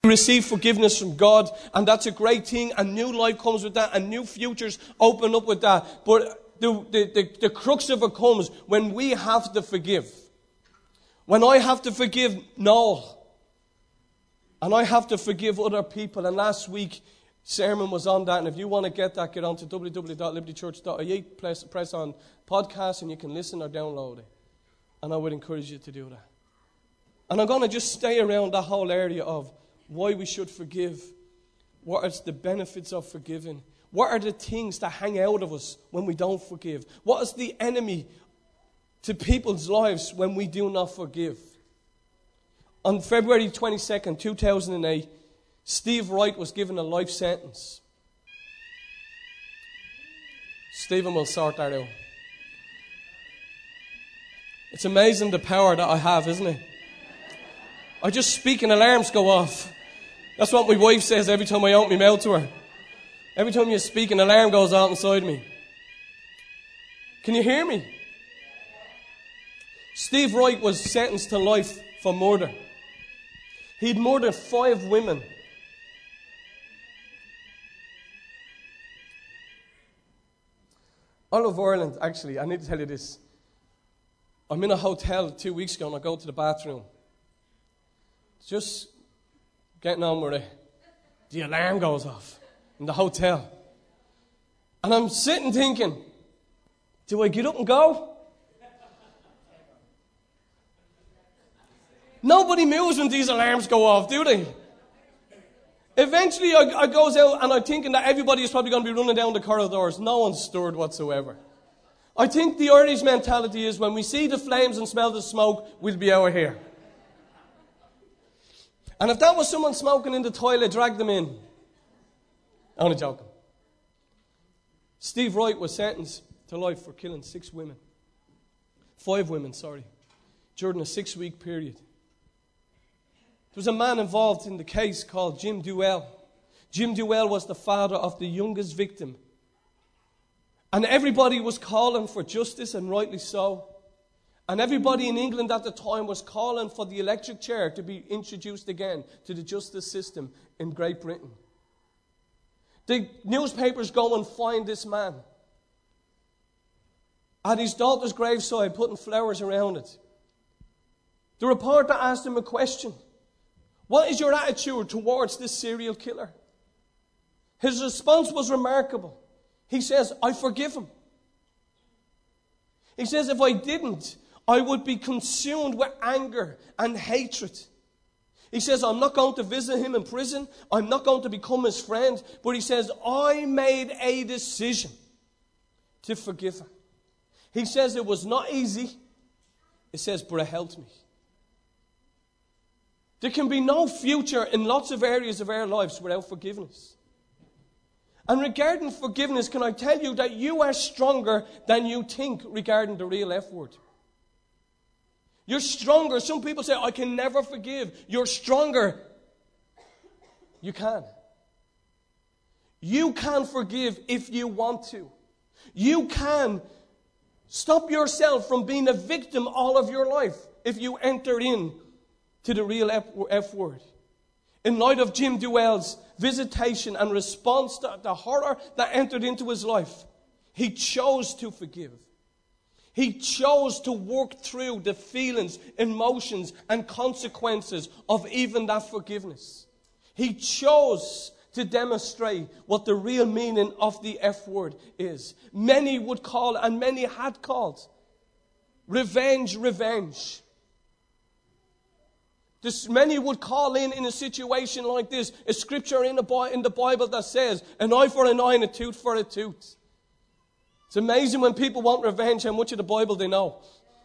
receive forgiveness from God, and that's a great thing, and new life comes with that, and new futures open up with that. But the crux of it comes when we have to forgive. When I have to forgive Noel, and I have to forgive other people. And last week, sermon was on that, and if you want to get that, get on to www.libertychurch.ie, press on podcast, and you can listen or download it. And I would encourage you to do that. And I'm going to just stay around that whole area of why we should forgive. What are the benefits of forgiving? What are the things that hang out of us when we don't forgive? What is the enemy to people's lives when we do not forgive? On February 22nd, 2008, Steve Wright was given a life sentence. Stephen will sort that out. It's amazing the power that I have, isn't it? I just speak and alarms go off. That's what my wife says every time I open my mouth to her. Every time you speak, an alarm goes out inside me. Can you hear me? Steve Wright was sentenced to life for murder. He'd murdered 5 women. I love Ireland, actually. I need to tell you this. I'm in a hotel 2 weeks ago and I go to the bathroom. Just getting on with it. The alarm goes off in the hotel. And I'm sitting thinking, do I get up and go? Nobody moves when these alarms go off, do they? Eventually I goes out and I'm thinking that everybody is probably going to be running down the corridors. No one's stirred whatsoever. I think the Irish mentality is when we see the flames and smell the smoke, we'll be out of here. And if that was someone smoking in the toilet, drag them in. I'm only joking. Steve Wright was sentenced to life for killing 5 women, during a 6-week period. There was a man involved in the case called Jim Duell. Jim Duell was the father of the youngest victim. And everybody was calling for justice, and rightly so. And everybody in England at the time was calling for the electric chair to be introduced again to the justice system in Great Britain. The newspapers go and find this man at his daughter's graveside, putting flowers around it. The reporter asked him a question. What is your attitude towards this serial killer? His response was remarkable. He says, I forgive him. He says, if I didn't, I would be consumed with anger and hatred. He says, I'm not going to visit him in prison. I'm not going to become his friend. But he says, I made a decision to forgive him. He says, it was not easy. It says, but it helped me. There can be no future in lots of areas of our lives without forgiveness. And regarding forgiveness, can I tell you that you are stronger than you think regarding the real F word? You're stronger. Some people say, I can never forgive. You're stronger. You can. You can forgive if you want to. You can stop yourself from being a victim all of your life if you enter in to the real F word. In light of Jim Duell's visitation and response to the horror that entered into his life, he chose to forgive. He chose to work through the feelings, emotions, and consequences of even that forgiveness. He chose to demonstrate what the real meaning of the F word is. Many would call, and many had called, revenge, revenge. Many would call in a situation like this, a scripture in the Bible that says, an eye for an eye and a tooth for a tooth. It's amazing when people want revenge how much of the Bible they know.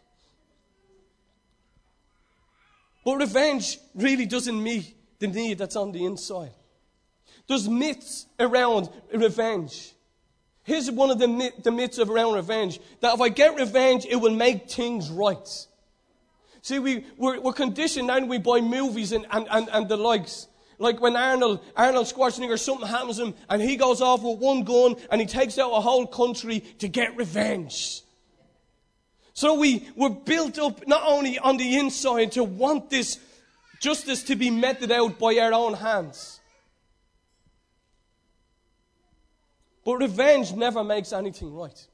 But revenge really doesn't meet the need that's on the inside. There's myths around revenge. Here's one of the myths around revenge, that if I get revenge, it will make things right. See, we're conditioned now we buy movies and the likes. Like when Arnold Schwarzenegger, something happens to him and he goes off with one gun and he takes out a whole country to get revenge. So we're built up not only on the inside to want this Justice to be meted out by our own hands. But revenge never makes anything right.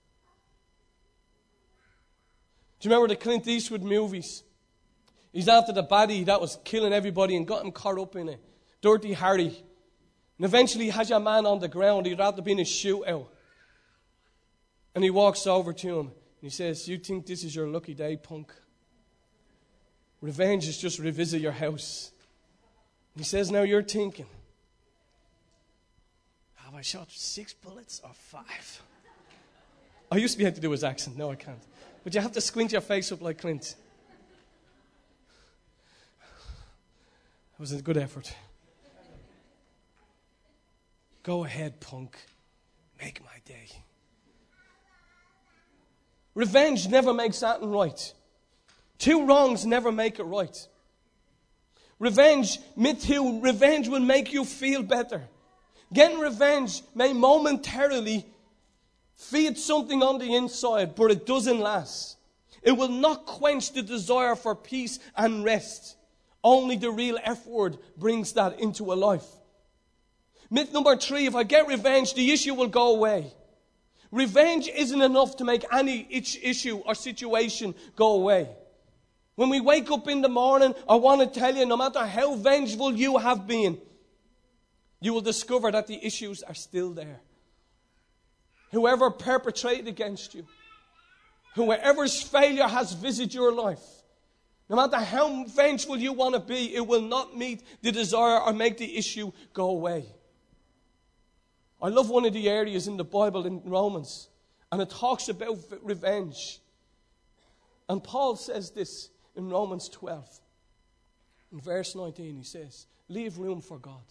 Do you remember the Clint Eastwood movies? He's after the baddie that was killing everybody and got him caught up in it. Dirty Harry. And eventually he has your man on the ground. He'd rather be in a shootout. And he walks over to him and he says, "You think this is your lucky day, punk? Revenge is just revisit your house." And he says, "Now you're thinking, have I shot 6 bullets or 5? I used to be able to do his accent. No, I can't. But you have to squint your face up like Clint. That was a good effort. Go ahead, punk. Make my day. Revenge never makes anything right. 2 wrongs never make it right. Revenge will make you feel better. Getting revenge may momentarily feed something on the inside, but it doesn't last. It will not quench the desire for peace and rest. Only the real F word brings that into a life. Myth number 3, if I get revenge, the issue will go away. Revenge isn't enough to make any issue or situation go away. When we wake up in the morning, I want to tell you, no matter how vengeful you have been, you will discover that the issues are still there. Whoever perpetrated against you, whoever's failure has visited your life, no matter how vengeful you want to be, it will not meet the desire or make the issue go away. I love one of the areas in the Bible in Romans, and it talks about revenge. And Paul says this in Romans 12. In verse 19 he says, leave room for God.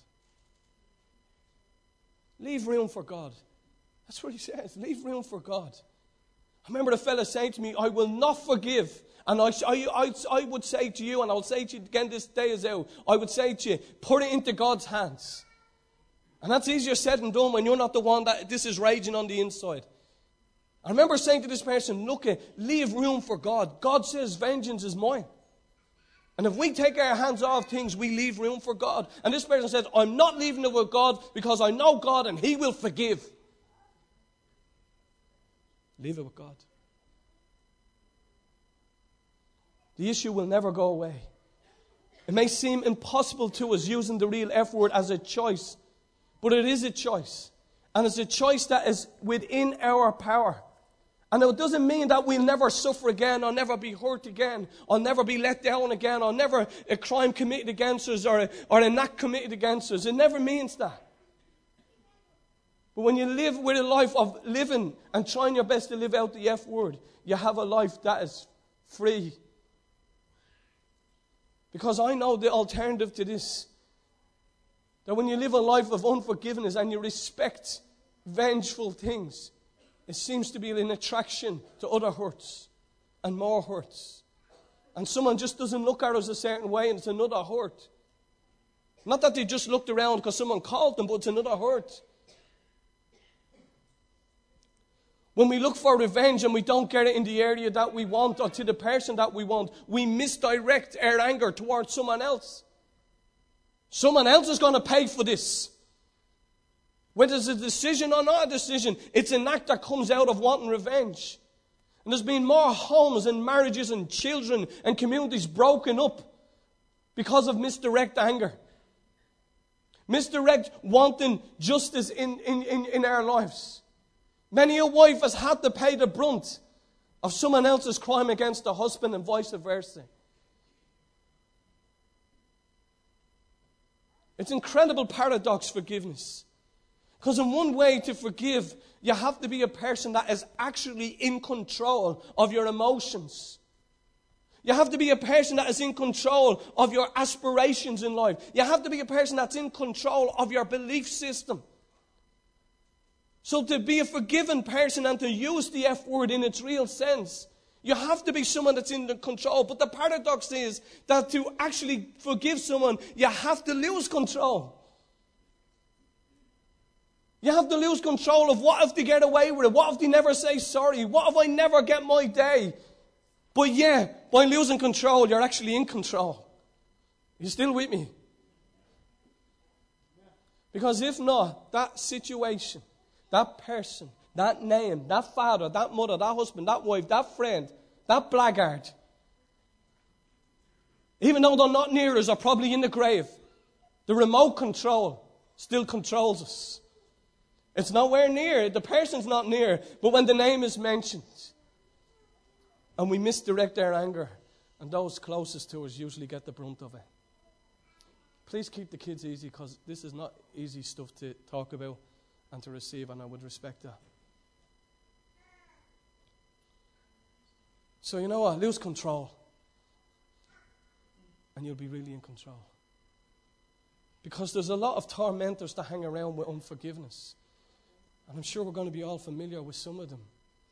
Leave room for God. That's what he says. Leave room for God. I remember the fella saying to me, I will not forgive. And I would say to you, and I'll say to you again this day is out, I would say to you, put it into God's hands. And that's easier said than done when you're not the one that this is raging on the inside. I remember saying to this person, look, leave room for God. God says vengeance is mine. And if we take our hands off things, we leave room for God. And this person says, I'm not leaving it with God because I know God and He will forgive. Leave it with God. The issue will never go away. It may seem impossible to us using the real F word as a choice, but it is a choice. And it's a choice that is within our power. And it doesn't mean that we'll never suffer again, or never be hurt again, or never be let down again, or never a crime committed against us, or an act committed against us. It never means that. But when you live with a life of living and trying your best to live out the F word, you have a life that is free. Because I know the alternative to this. That when you live a life of unforgiveness and you respect vengeful things, it seems to be an attraction to other hurts and more hurts. And someone just doesn't look at us a certain way and it's another hurt. Not that they just looked around because someone called them, but it's another hurt. When we look for revenge and we don't get it in the area that we want or to the person that we want, we misdirect our anger towards someone else. Someone else is going to pay for this. Whether it's a decision or not a decision, it's an act that comes out of wanting revenge. And there's been more homes and marriages and children and communities broken up because of misdirect anger. Misdirect wanting justice in our lives. Many a wife has had to pay the brunt of someone else's crime against the husband and vice versa. It's incredible paradox, forgiveness. Because in one way to forgive, you have to be a person that is actually in control of your emotions. You have to be a person that is in control of your aspirations in life. You have to be a person that's in control of your belief system. So to be a forgiven person and to use the F word in its real sense, you have to be someone that's in the control. But the paradox is that to actually forgive someone, you have to lose control. You have to lose control of what if they get away with it? What if they never say sorry? What if I never get my day? But yeah, by losing control, you're actually in control. You still with me? Because if not, that situation, that person, that name, that father, that mother, that husband, that wife, that friend, that blackguard, even though they're not near us, are probably in the grave, the remote control still controls us. It's nowhere near. The person's not near. But when the name is mentioned, and we misdirect our anger, and those closest to us usually get the brunt of it. Please keep the kids easy, because this is not easy stuff to talk about and to receive, and I would respect that. So you know what? Lose control. And you'll be really in control. Because there's a lot of tormentors that hang around with unforgiveness. And I'm sure we're going to be all familiar with some of them.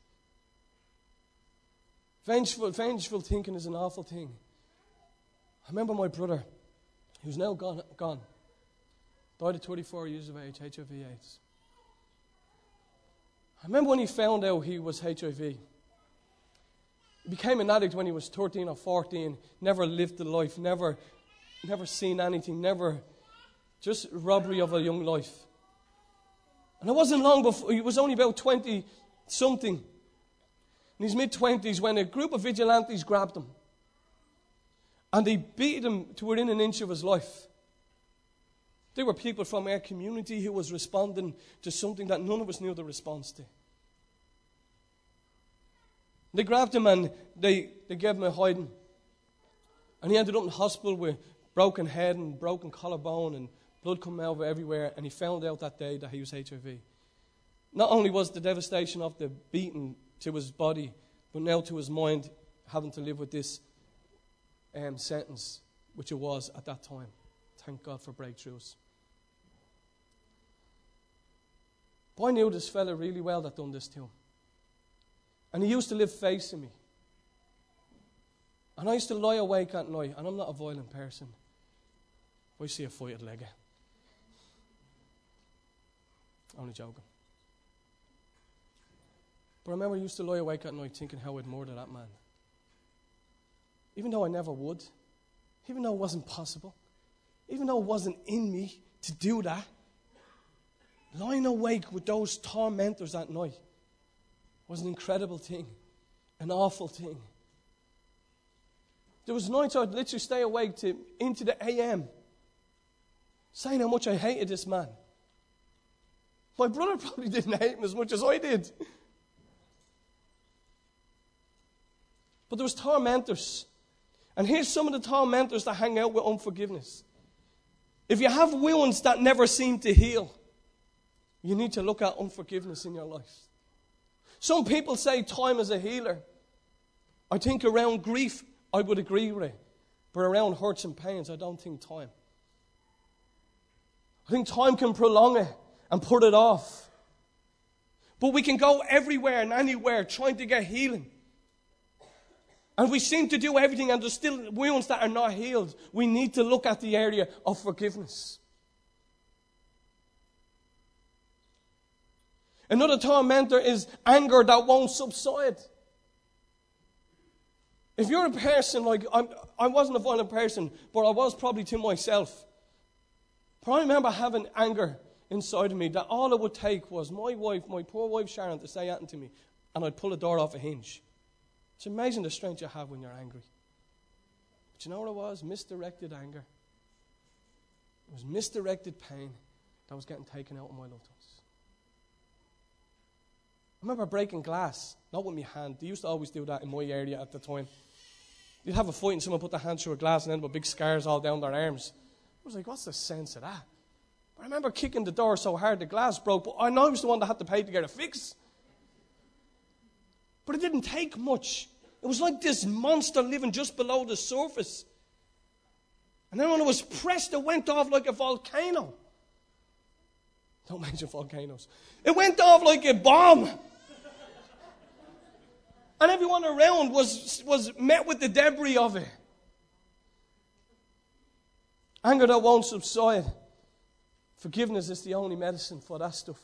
Vengeful thinking is an awful thing. I remember my brother, who's now gone, died at 34 years of age, HIV/AIDS. I remember when he found out he was HIV. He became an addict when he was 13 or 14, never lived the life, never seen anything, just robbery of a young life. And it wasn't long before, he was only about 20-something, in his mid-20s, when a group of vigilantes grabbed him. And they beat him to within an inch of his life. They were people from our community who was responding to something that none of us knew the response to. They grabbed him and they gave him a hiding. And he ended up in hospital with broken head and broken collarbone and blood coming out of everywhere. And he found out that day that he was HIV. Not only was the devastation of the beating to his body, but now to his mind, having to live with this sentence, which it was at that time. Thank God for breakthroughs. But I knew this fella really well that done this to him. And he used to live facing me. And I used to lie awake at night, and I'm not a violent person. I see a fight, I'd leg it. Only joking. But I remember I used to lie awake at night thinking how I'd murder that man. Even though I never would. Even though it wasn't possible. Even though it wasn't in me to do that. Lying awake with those tormentors at night was an incredible thing. An awful thing. There was nights I'd literally stay awake into the AM. Saying how much I hated this man. My brother probably didn't hate him as much as I did. But there was tormentors. And here's some of the tormentors that hang out with unforgiveness. If you have wounds that never seem to heal, you need to look at unforgiveness in your life. Some people say time is a healer. I think around grief, I would agree with it. But around hurts and pains, I don't think time. I think time can prolong it and put it off. But we can go everywhere and anywhere trying to get healing. And we seem to do everything, and there's still wounds that are not healed. We need to look at the area of forgiveness. Another tormentor is anger that won't subside. If you're a person like, I wasn't a violent person, but I was probably to myself. But I remember having anger inside of me that all it would take was my wife, my poor wife Sharon, to say anything to me, and I'd pull a door off a hinge. It's amazing the strength you have when you're angry. But you know what it was? Misdirected anger. It was misdirected pain that was getting taken out of my loved ones. I remember breaking glass, not with my hand. They used to always do that in my area at the time. You'd have a fight and someone put their hand through a glass and end up with big scars all down their arms. I was like, what's the sense of that? But I remember kicking the door so hard the glass broke, but I know I was the one that had to pay to get it fixed. But it didn't take much. It was like this monster living just below the surface. And then when it was pressed, it went off like a volcano. Don't mention volcanoes. It went off like a bomb. And everyone around was met with the debris of it. Anger that won't subside. Forgiveness is the only medicine for that stuff.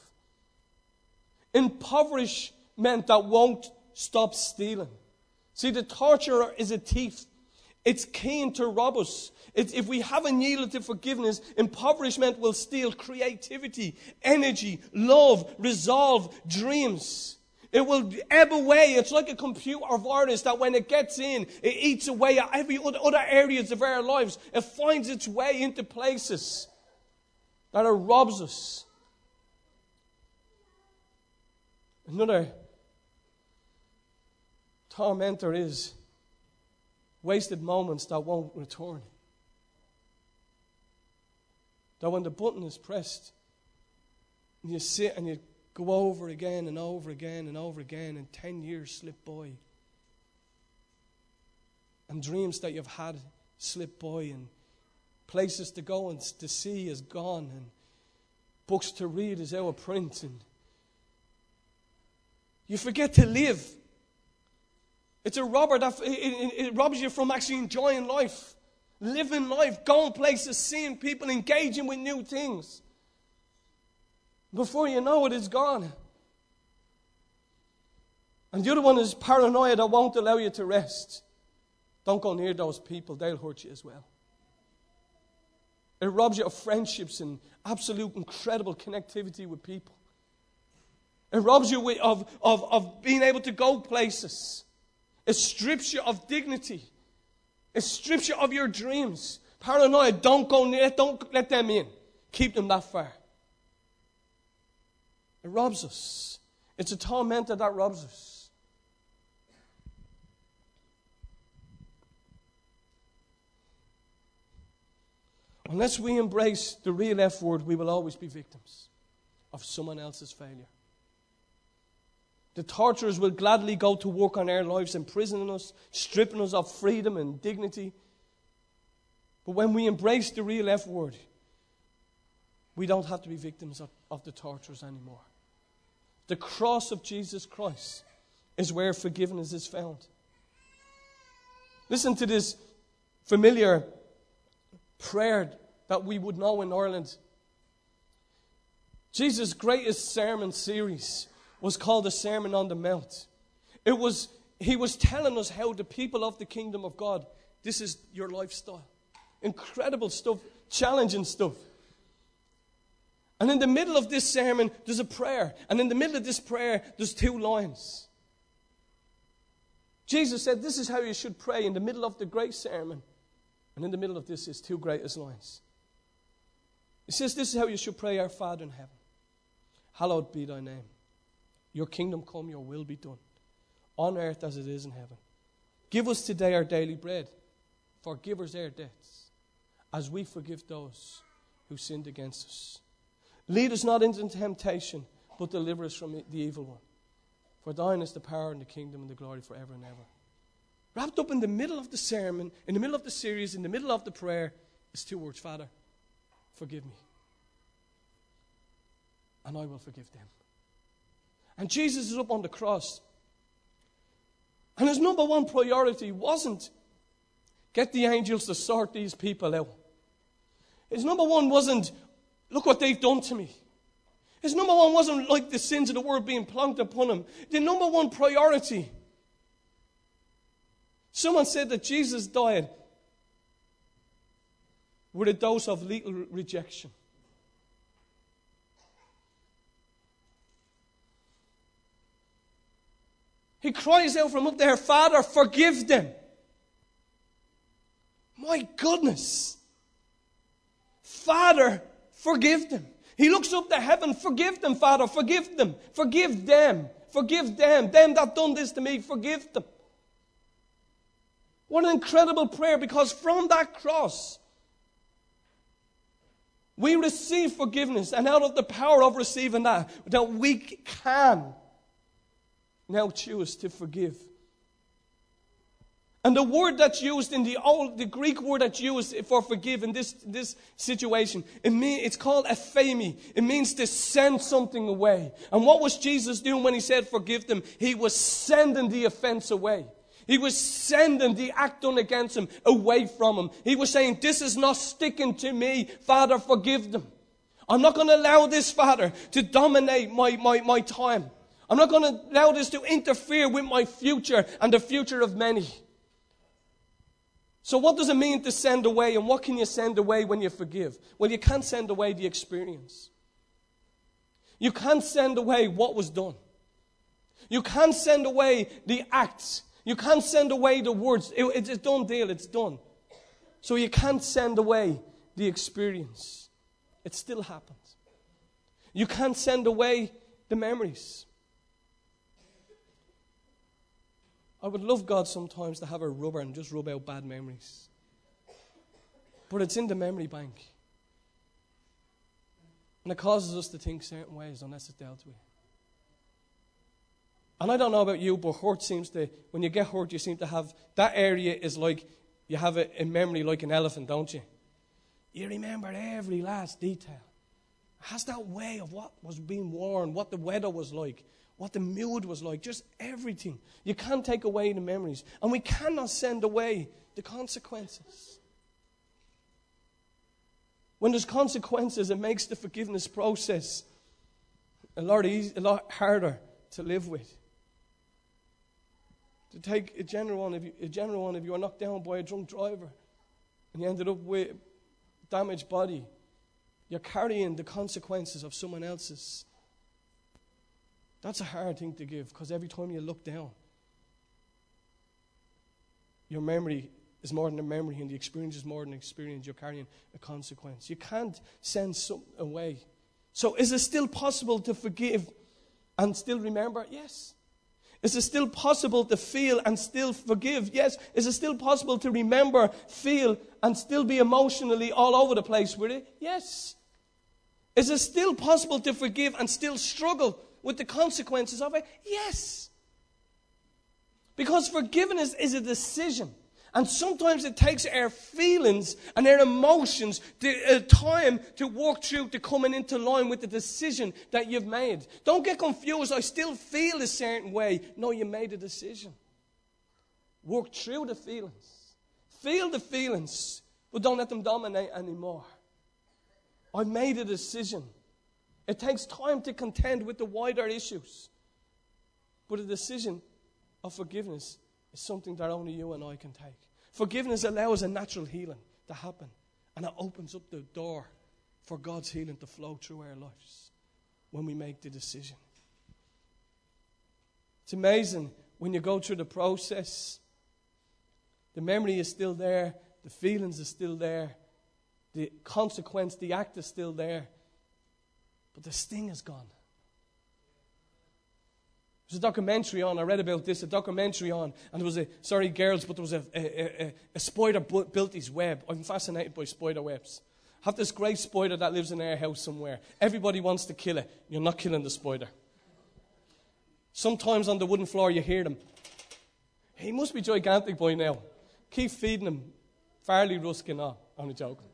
Impoverishment that won't stop stealing. See, the torturer is a thief. It's keen to rob us. If we haven't yielded to forgiveness, impoverishment will steal creativity, energy, love, resolve, dreams. It will ebb away. It's like a computer virus that when it gets in, it eats away at every other areas of our lives. It finds its way into places that it robs us. Another tormentor is wasted moments that won't return. That when the button is pressed, and you sit and you go over again and over again and over again, and 10 years slip by. And dreams that you've had slip by, and places to go and to see is gone, and books to read is out of print, and you forget to live. It's a robber that it robs you from actually enjoying life, living life, going places, seeing people, engaging with new things. Before you know it, it's gone. And the other one is paranoia that won't allow you to rest. Don't go near those people. They'll hurt you as well. It robs you of friendships and absolute incredible connectivity with people. It robs you of being able to go places. It strips you of dignity. It strips you of your dreams. Paranoia, don't go near, don't let them in. Keep them that far. It robs us. It's a tormentor that robs us. Unless we embrace the real F word, we will always be victims of someone else's failure. The torturers will gladly go to work on our lives, imprisoning us, stripping us of freedom and dignity. But when we embrace the real F word, we don't have to be victims of the torturers anymore. The cross of Jesus Christ is where forgiveness is found. Listen to this familiar prayer that we would know in Ireland. Jesus' greatest sermon series was called the Sermon on the Mount. He was telling us how the people of the kingdom of God, this is your lifestyle. Incredible stuff, challenging stuff. And in the middle of this sermon, there's a prayer. And in the middle of this prayer, there's 2 lines. Jesus said, this is how you should pray in the middle of the great sermon. And in the middle of this is 2 greatest lines. He says, this is how you should pray, our Father in heaven. Hallowed be thy name. Your kingdom come, your will be done, on earth as it is in heaven. Give us today our daily bread. Forgive us our debts, as we forgive those who sinned against us. Lead us not into temptation, but deliver us from the evil one. For thine is the power and the kingdom and the glory forever and ever. Wrapped up in the middle of the sermon, in the middle of the series, in the middle of the prayer, is 2 words. Father, forgive me. And I will forgive them. And Jesus is up on the cross. And his number one priority wasn't get the angels to sort these people out. His number one wasn't, look what they've done to me. His number one wasn't like the sins of the world being plunked upon him. The number one priority. Someone said that Jesus died with a dose of lethal rejection. He cries out from up there, Father, forgive them. My goodness. Father, forgive them. He looks up to heaven, forgive them, Father, forgive them. Forgive them. Forgive them. Them that done this to me, forgive them. What an incredible prayer, because from that cross, we receive forgiveness, and out of the power of receiving that we can now choose to forgive. And the word that's used in the Greek word that's used for forgive in this situation, it's called ephemi. It means to send something away. And what was Jesus doing when he said forgive them? He was sending the offense away. He was sending the act done against him away from him. He was saying, this is not sticking to me. Father, forgive them. I'm not going to allow this, Father, to dominate my time. I'm not going to allow this to interfere with my future and the future of many. So what does it mean to send away, and what can you send away when you forgive? Well, you can't send away the experience. You can't send away what was done. You can't send away the acts. You can't send away the words. It's a done deal. It's done. So you can't send away the experience. It still happens. You can't send away the memories. I would love God sometimes to have a rubber and just rub out bad memories. But it's in the memory bank. And it causes us to think certain ways unless it's dealt with. And I don't know about you, but hurt seems to, when you get hurt, you seem to have, that area is like, you have it in memory like an elephant, don't you? You remember every last detail. It has that way of what was being worn, what the weather was like, what the mood was like, just everything. You can't take away the memories. And we cannot send away the consequences. When there's consequences, it makes the forgiveness process a lot harder to live with. To take a general one, if you were knocked down by a drunk driver and you ended up with a damaged body, you're carrying the consequences of someone else's. That's a hard thing to give, because every time you look down, your memory is more than a memory, and the experience is more than an experience. You're carrying a consequence. You can't send something away. So is it still possible to forgive and still remember? Yes. Is it still possible to feel and still forgive? Yes. Is it still possible to remember, feel, and still be emotionally all over the place with it? Yes. Is it still possible to forgive and still struggle with the consequences of it? Yes. Because forgiveness is a decision. And sometimes it takes our feelings and our emotions time to work through to coming into line with the decision that you've made. Don't get confused. I still feel a certain way. No, you made a decision. Work through the feelings. Feel the feelings, but don't let them dominate anymore. I made a decision. It takes time to contend with the wider issues. But a decision of forgiveness is something that only you and I can take. Forgiveness allows a natural healing to happen. And it opens up the door for God's healing to flow through our lives when we make the decision. It's amazing when you go through the process. The memory is still there. The feelings are still there. The consequence, the act is still there. But the sting is gone. There's a documentary on, I read about this, a documentary on, and there was a spider built his web. I'm fascinated by spider webs. I have this great spider that lives in our house somewhere. Everybody wants to kill it. You're not killing the spider. Sometimes on the wooden floor you hear them. He must be gigantic by now. Keep feeding him. Fairly rusking on. I'm joking.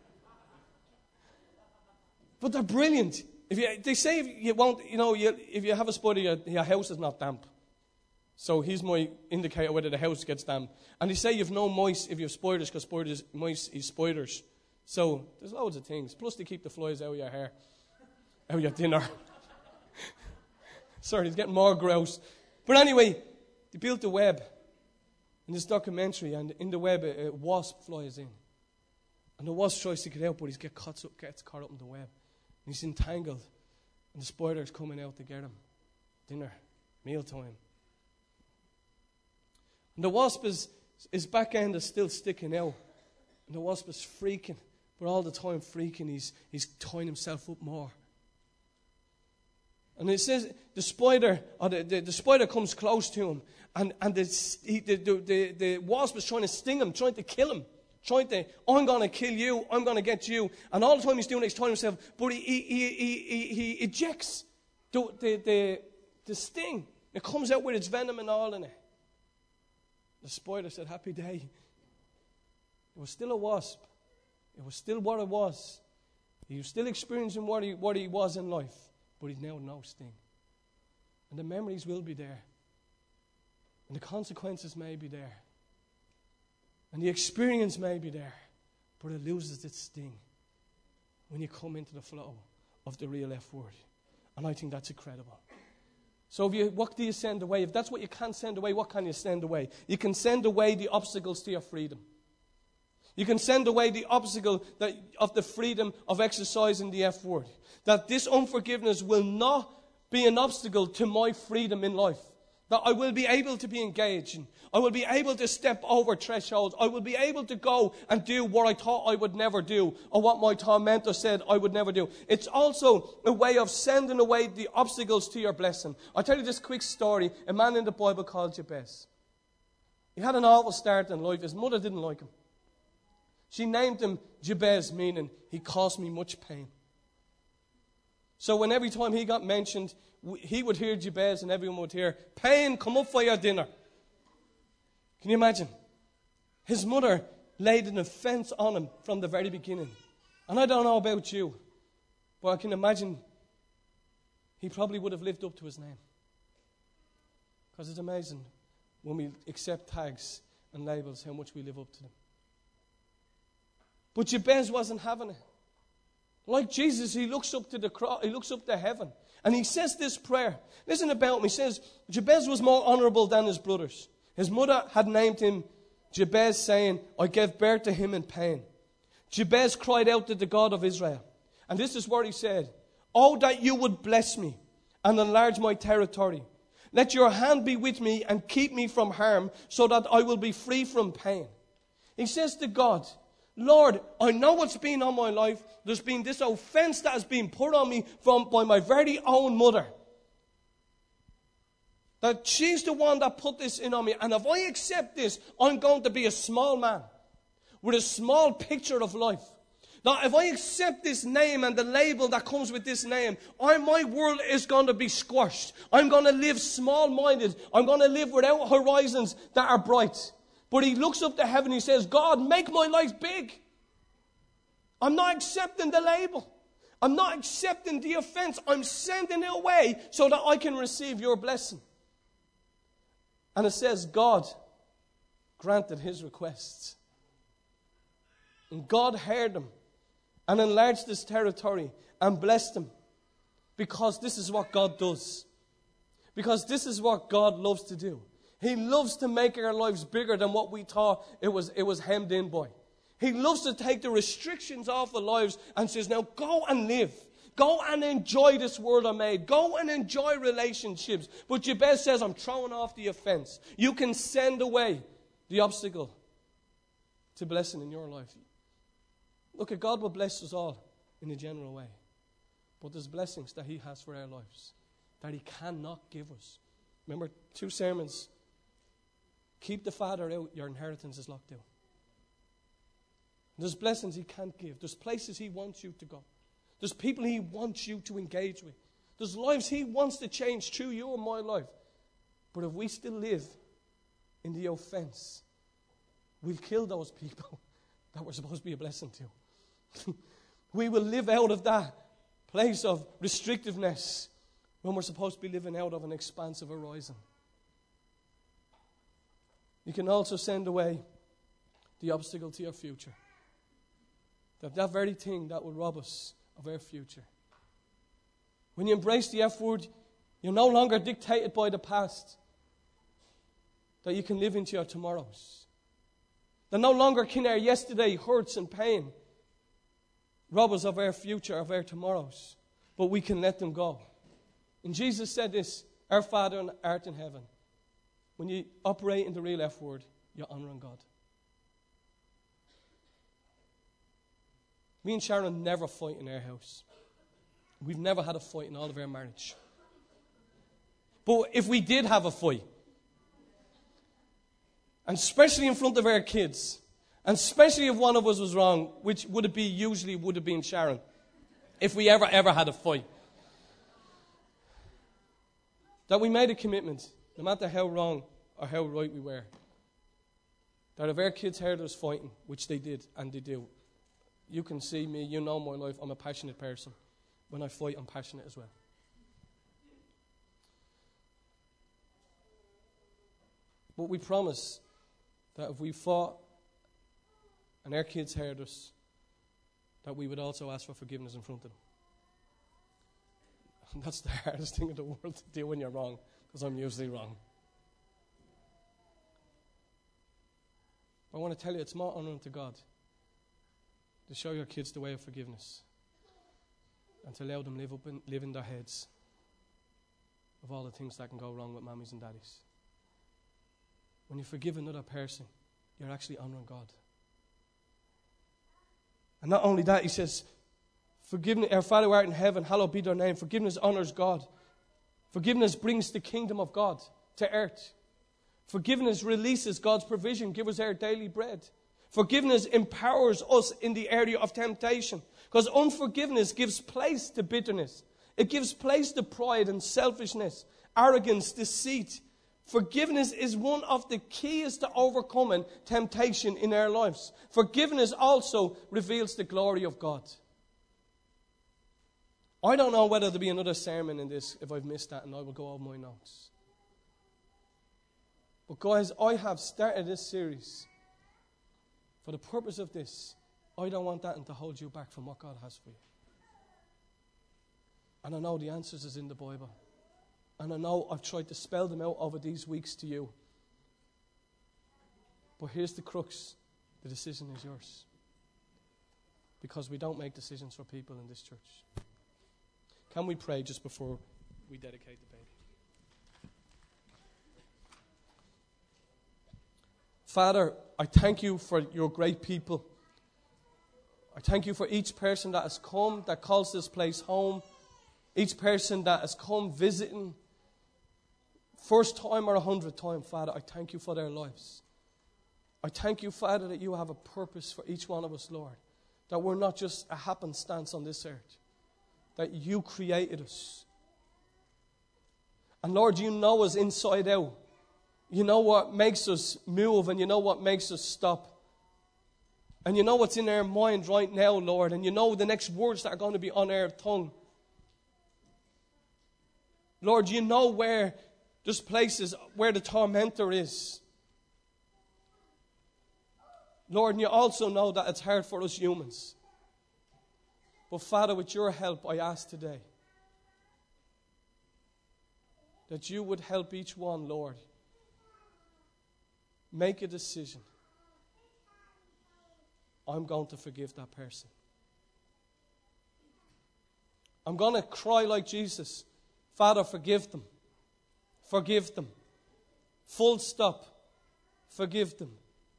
But they're brilliant. They say if you have a spider, your house is not damp. So he's my indicator whether the house gets damp. And they say you've no mice if you have spiders, because mice is spiders. So there's loads of things. Plus they keep the flies out of your hair, out of your dinner. Sorry, it's getting more gross. But anyway, they built a web in this documentary, and in the web a wasp flies in. And the wasp tries to get out, but he gets caught up in the web. And he's entangled. And the spider's coming out to get him. Dinner. Mealtime. And the wasp his back end is still sticking out. And the wasp is freaking. But all the time freaking, he's tying himself up more. And it says the spider comes close to him. And the wasp is trying to sting him, trying to kill him. I'm going to kill you, I'm going to get you. And all the time he's doing it, he's tying himself. But he ejects the sting. It comes out with its venom and all in it. The spider said, happy day. It was still a wasp. It was still what it was. He was still experiencing what he was in life. But he's now no sting. And the memories will be there. And the consequences may be there. And the experience may be there, but it loses its sting when you come into the flow of the real F word. And I think that's incredible. So what do you send away? If that's what you can't send away, what can you send away? You can send away the obstacles to your freedom. You can send away the obstacle of the freedom of exercising the F word. That this unforgiveness will not be an obstacle to my freedom in life. That I will be able to be engaged. I will be able to step over thresholds. I will be able to go and do what I thought I would never do, or what my tormentor said I would never do. It's also a way of sending away the obstacles to your blessing. I'll tell you this quick story. A man in the Bible called Jabez. He had an awful start in life. His mother didn't like him. She named him Jabez, meaning he caused me much pain. So when every time he got mentioned, he would hear Jabez and everyone would hear, pain, come up for your dinner. Can you imagine? His mother laid an offense on him from the very beginning. And I don't know about you, but I can imagine he probably would have lived up to his name. Because it's amazing when we accept tags and labels how much we live up to them. But Jabez wasn't having it. Like Jesus, he looks up to the cross, he looks up to heaven, and he says this prayer. Listen about him. He says, Jabez was more honorable than his brothers. His mother had named him Jabez, saying, I gave birth to him in pain. Jabez cried out to the God of Israel. And this is what he said, oh, that you would bless me and enlarge my territory. Let your hand be with me and keep me from harm, so that I will be free from pain. He says to God, Lord, I know what's been on my life. There's been this offense that has been put on me by my very own mother. That she's the one that put this in on me. And if I accept this, I'm going to be a small man with a small picture of life. Now, if I accept this name and the label that comes with this name, my world is going to be squashed. I'm going to live small-minded. I'm going to live without horizons that are bright. But he looks up to heaven and he says, God, make my life big. I'm not accepting the label. I'm not accepting the offense. I'm sending it away so that I can receive your blessing. And it says God granted his requests. And God heard him and enlarged his territory and blessed him. Because this is what God does. Because this is what God loves to do. He loves to make our lives bigger than what we thought it was hemmed in by. He loves to take the restrictions off our lives and says, now go and live. Go and enjoy this world I made. Go and enjoy relationships. But Jabez says, I'm throwing off the offense. You can send away the obstacle to blessing in your life. Look, God will bless us all in a general way. But there's blessings that he has for our lives that he cannot give us. Remember, 2 sermons. Keep the Father out, your inheritance is locked out. There's blessings he can't give. There's places he wants you to go. There's people he wants you to engage with. There's lives he wants to change through you and my life. But if we still live in the offense, we'll kill those people that we're supposed to be a blessing to. We will live out of that place of restrictiveness when we're supposed to be living out of an expansive horizon. You can also send away the obstacle to your future. That very thing that will rob us of our future. When you embrace the F word, you're no longer dictated by the past. That you can live into your tomorrows. That no longer can our yesterday hurts and pain rob us of our future, of our tomorrows. But we can let them go. And Jesus said this, our Father who art in heaven. When you operate in the real F word, you're honoring God. Me and Sharon never fight in our house. We've never had a fight in all of our marriage. But if we did have a fight, and especially in front of our kids, and especially if one of us was wrong, which would it be usually would have been Sharon, if we ever had a fight, that we made a commitment, no matter how wrong or how right we were, that if our kids heard us fighting, which they did and they do, you can see me, you know my life, I'm a passionate person. When I fight, I'm passionate as well. But we promise that if we fought and our kids heard us, that we would also ask for forgiveness in front of them. And that's the hardest thing in the world to do when you're wrong, because I'm usually wrong. I want to tell you, it's more honoring to God to show your kids the way of forgiveness and to allow them live in their heads of all the things that can go wrong with mommies and daddies. When you forgive another person, you're actually honoring God. And not only that, he says, forgiveness, our Father who art in heaven, hallowed be thy name. Forgiveness honors God. Forgiveness brings the kingdom of God to earth. Forgiveness releases God's provision. Give us our daily bread. Forgiveness empowers us in the area of temptation. Because unforgiveness gives place to bitterness. It gives place to pride and selfishness, arrogance, deceit. Forgiveness is one of the keys to overcoming temptation in our lives. Forgiveness also reveals the glory of God. I don't know whether there'll be another sermon in this if I've missed that, and I will go over my notes. But guys, I have started this series for the purpose of this. I don't want that to hold you back from what God has for you. And I know the answers is in the Bible. And I know I've tried to spell them out over these weeks to you. But here's the crux. The decision is yours. Because we don't make decisions for people in this church. Can we pray just before we dedicate the baby? Father, I thank you for your great people. I thank you for each person that has come, that calls this place home. Each person that has come visiting, first time or 100th time, Father, I thank you for their lives. I thank you, Father, that you have a purpose for each one of us, Lord. That we're not just a happenstance on this earth. That you created us. And Lord, you know us inside out. You know what makes us move, and you know what makes us stop. And you know what's in our mind right now, Lord. And you know the next words that are going to be on our tongue. Lord, you know where there's places where the tormentor is. Lord, and you also know that it's hard for us humans. But Father, with your help, I ask today that you would help each one, Lord, make a decision. I'm going to forgive that person. I'm going to cry like Jesus. Father, forgive them. Forgive them. Full stop. Forgive them.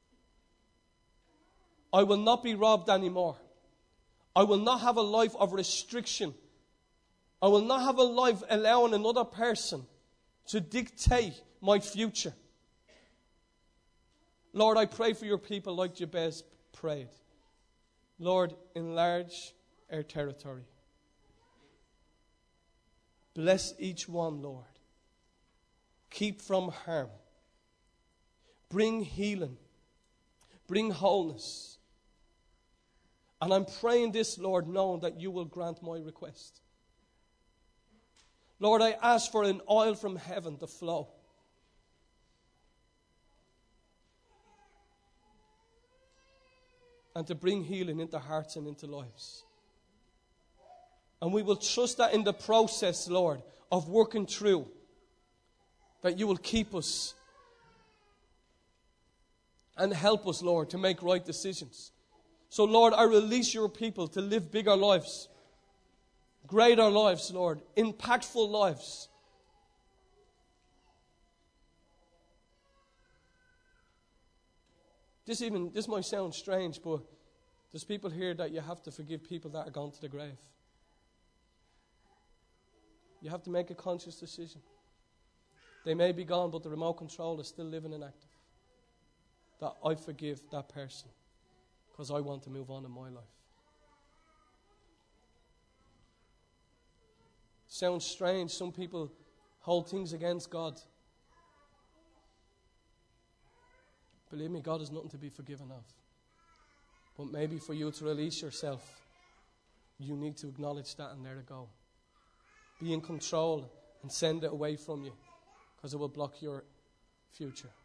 I will not be robbed anymore. I will not have a life of restriction. I will not have a life allowing another person to dictate my future. Lord, I pray for your people like Jabez prayed. Lord, enlarge our territory. Bless each one, Lord. Keep from harm. Bring healing. Bring wholeness. And I'm praying this, Lord, knowing that you will grant my request. Lord, I ask for an oil from heaven to flow. And to bring healing into hearts and into lives. And we will trust that in the process, Lord, of working through, that you will keep us and help us, Lord, to make right decisions. So, Lord, I release your people to live bigger lives, greater lives, Lord, impactful lives. This might sound strange, but there's people here that you have to forgive people that are gone to the grave. You have to make a conscious decision. They may be gone, but the remote control is still living and active. That I forgive that person because I want to move on in my life. Sounds strange. Some people hold things against God. Believe me, God has nothing to be forgiven of. But maybe for you to release yourself, you need to acknowledge that and let it go. Be in control and send it away from you because it will block your future.